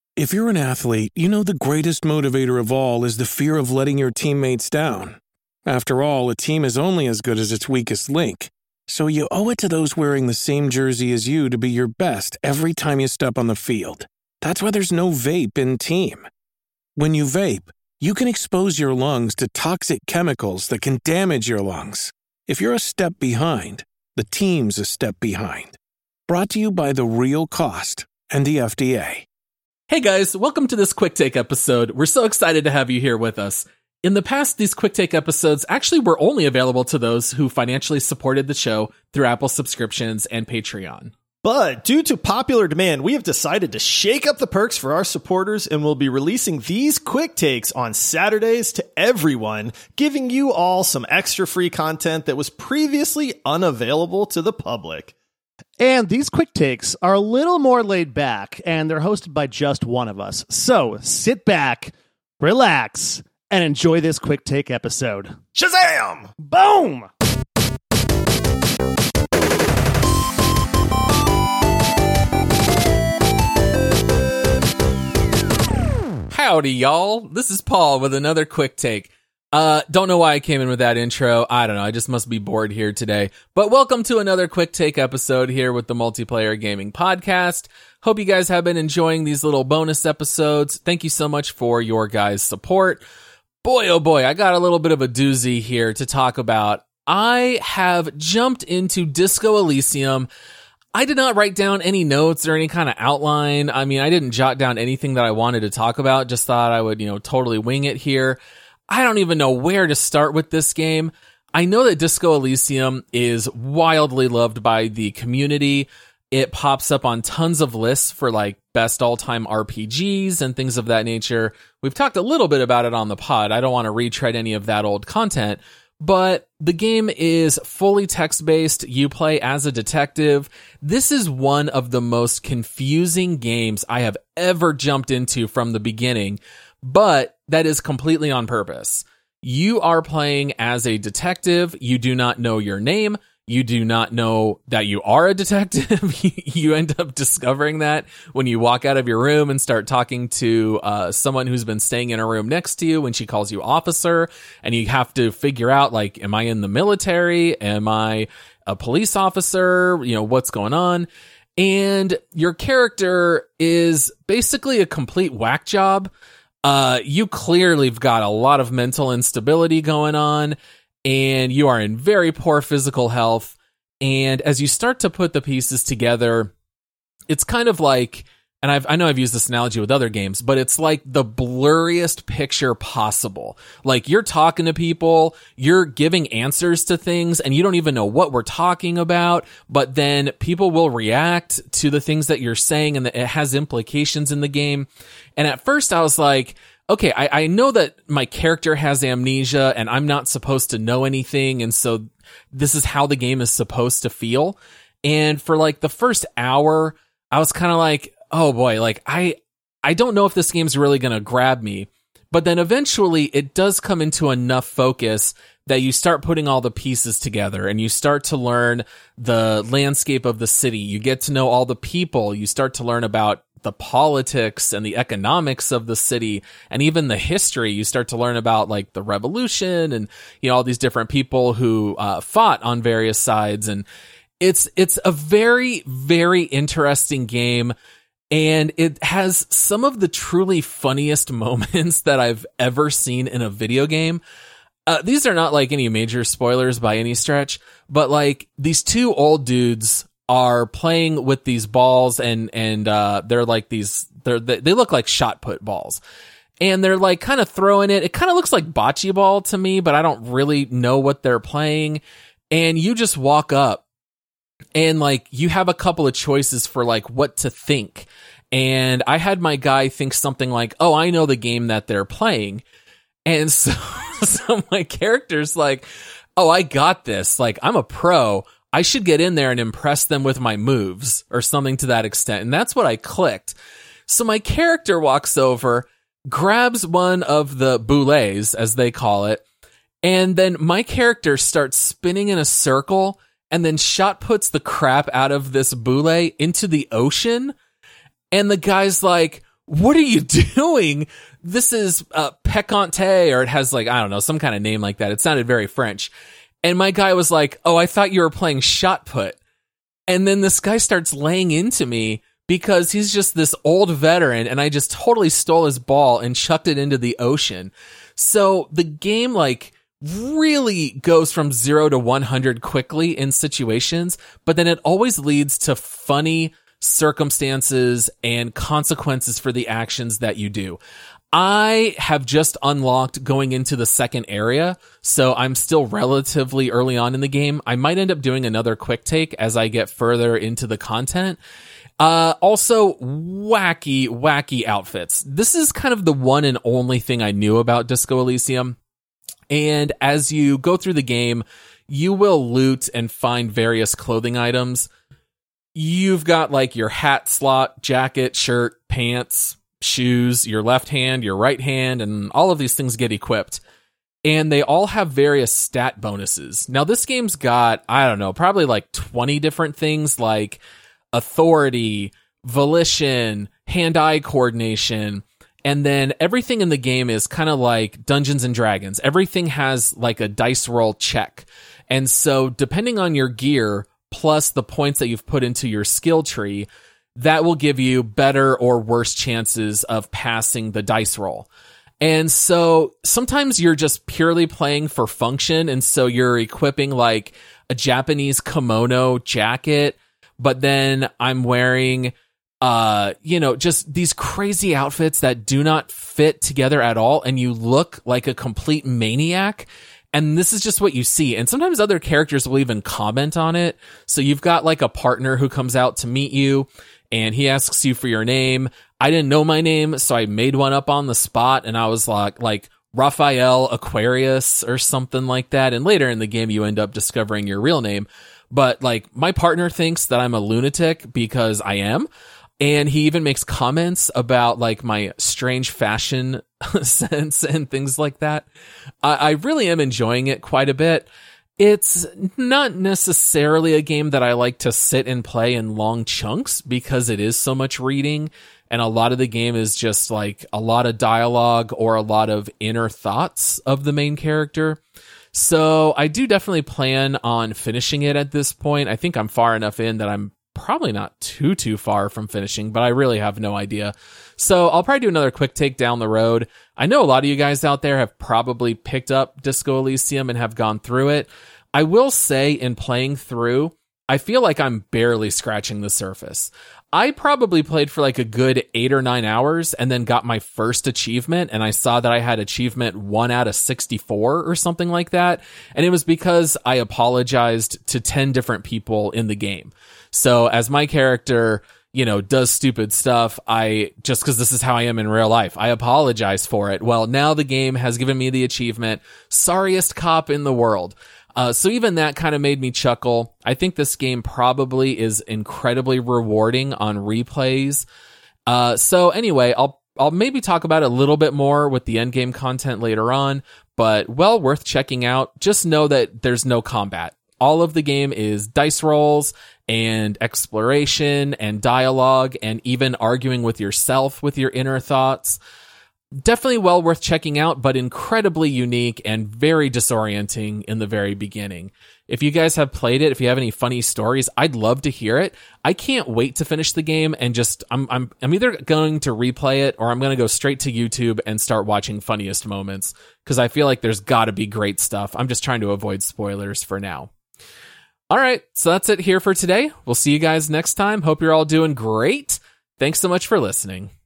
If you're an athlete, you know the greatest motivator of all is the fear of letting your teammates down. After all, a team is only as good as its weakest link. So you owe it to those wearing the same jersey as you to be your best every time you step on the field. That's why there's no vape in team. When you vape, you can expose your lungs to toxic chemicals that can damage your lungs. If you're a step behind, the team's a step behind. Brought to you by The Real Cost and the FDA. Hey guys, welcome to this Quick Take episode. We're so excited to have you here with us. In the past, these Quick Take episodes actually were only available to those who financially supported the show through Apple subscriptions and Patreon. But due to popular demand, we have decided to shake up the perks for our supporters and will be releasing these quick takes on Saturdays to everyone, giving you all some extra free content that was previously unavailable to the public. And these quick takes are a little more laid back, and they're hosted by just one of us. So sit back, relax, and enjoy this quick take episode. Shazam! Boom! Howdy, y'all. This is Paul with another quick take. Don't know why I came in with that intro. I don't know. I just must be bored here today. But welcome to another quick take episode here with the Multiplayer Gaming Podcast. Hope you guys have been enjoying these little bonus episodes. Thank you so much for your guys' support. Boy, oh boy, I got a little bit of a doozy here to talk about. I have jumped into Disco Elysium. I did not write down any notes or any kind of outline. I mean, I didn't jot down anything that I wanted to talk about. Just thought I would, totally wing it here. I don't even know where to start with this game. I know that Disco Elysium is wildly loved by the community. It pops up on tons of lists for like best all-time RPGs and things of that nature. We've talked a little bit about it on the pod. I don't want to retread any of that old content, but the game is fully text-based. You play as a detective. This is one of the most confusing games I have ever jumped into from the beginning, but that is completely on purpose. You are playing as a detective. You do not know your name. You do not know that you are a detective. You end up discovering that when you walk out of your room and start talking to someone who's been staying in a room next to you when she calls you officer. And you have to figure out, like, am I in the military? Am I a police officer? What's going on? And your character is basically a complete whack job. You clearly have got a lot of mental instability going on, and you are in very poor physical health. And as you start to put the pieces together, it's kind of like, and I know I've used this analogy with other games, but it's like the blurriest picture possible. Like, you're talking to people, you're giving answers to things, and you don't even know what we're talking about, but then people will react to the things that you're saying, and it has implications in the game. And at first I was like, okay, I know that my character has amnesia, and I'm not supposed to know anything, and so this is how the game is supposed to feel. And for like the first hour, I was kind of like, oh boy, like I don't know if this game's really going to grab me. But then eventually it does come into enough focus that you start putting all the pieces together and you start to learn the landscape of the city. You get to know all the people. You start to learn about the politics and the economics of the city and even the history. You start to learn about like the revolution and, all these different people who fought on various sides. And it's a very, very interesting game. And it has some of the truly funniest moments that I've ever seen in a video game. These are not like any major spoilers by any stretch, but like these two old dudes are playing with these balls and they're like they look like shot put balls. And they're like kind of throwing it. It kind of looks like bocce ball to me, but I don't really know what they're playing. And you just walk up and like you have a couple of choices for like what to think. And I had my guy think something like, oh, I know the game that they're playing. And so my character's like, oh, I got this. Like, I'm a pro. I should get in there and impress them with my moves or something to that extent. And that's what I clicked. So my character walks over, grabs one of the boulets, as they call it, and then my character starts spinning in a circle and then shot puts the crap out of this boule into the ocean. And the guy's like, what are you doing? This is Pecante, or it has like, I don't know, some kind of name like that. It sounded very French. And my guy was like, oh, I thought you were playing shot put. And then this guy starts laying into me because he's just this old veteran, and I just totally stole his ball and chucked it into the ocean. So the game like really goes from 0 to 100 quickly in situations, but then it always leads to funny circumstances and consequences for the actions that you do. I have just unlocked going into the second area, so I'm still relatively early on in the game. I might end up doing another quick take as I get further into the content. Also, wacky outfits. This is kind of the one and only thing I knew about Disco Elysium. And as you go through the game, you will loot and find various clothing items. You've got like your hat slot, jacket, shirt, pants, shoes, your left hand, your right hand, and all of these things get equipped. And they all have various stat bonuses. Now, this game's got, I don't know, probably like 20 different things like authority, volition, hand-eye coordination, and then everything in the game is kind of like Dungeons and Dragons. Everything has like a dice roll check. And so depending on your gear, plus the points that you've put into your skill tree, that will give you better or worse chances of passing the dice roll. And so sometimes you're just purely playing for function. And so you're equipping like a Japanese kimono jacket, but then I'm wearing, just these crazy outfits that do not fit together at all. And you look like a complete maniac. And this is just what you see. And sometimes other characters will even comment on it. So you've got like a partner who comes out to meet you, and he asks you for your name. I didn't know my name, so I made one up on the spot, and I was like Raphael Aquarius or something like that. And later in the game, you end up discovering your real name. But like my partner thinks that I'm a lunatic because I am. And he even makes comments about like my strange fashion sense and things like that. I really am enjoying it quite a bit. It's not necessarily a game that I like to sit and play in long chunks because it is so much reading, and a lot of the game is just like a lot of dialogue or a lot of inner thoughts of the main character. So I do definitely plan on finishing it at this point. I think I'm far enough in that I'm probably not too far from finishing, but I really have no idea. So I'll probably do another quick take down the road. I know a lot of you guys out there have probably picked up Disco Elysium and have gone through it. I will say, in playing through, I feel like I'm barely scratching the surface. I probably played for like a good 8 or 9 hours and then got my first achievement, and I saw that I had achievement 1 out of 64 or something like that. And it was because I apologized to 10 different people in the game. So as my character, does stupid stuff, just because this is how I am in real life, I apologize for it. Well, now the game has given me the achievement, sorriest cop in the world. So even that kind of made me chuckle. I think this game probably is incredibly rewarding on replays. So anyway, I'll maybe talk about it a little bit more with the endgame content later on, but well worth checking out. Just know that there's no combat. All of the game is dice rolls and exploration and dialogue and even arguing with yourself with your inner thoughts. Definitely well worth checking out, but incredibly unique and very disorienting in the very beginning. If you guys have played it, if you have any funny stories, I'd love to hear it. I can't wait to finish the game, and I'm either going to replay it or I'm going to go straight to YouTube and start watching funniest moments, because I feel like there's got to be great stuff. I'm just trying to avoid spoilers for now. All right, so that's it here for today. We'll see you guys next time. Hope you're all doing great. Thanks so much for listening.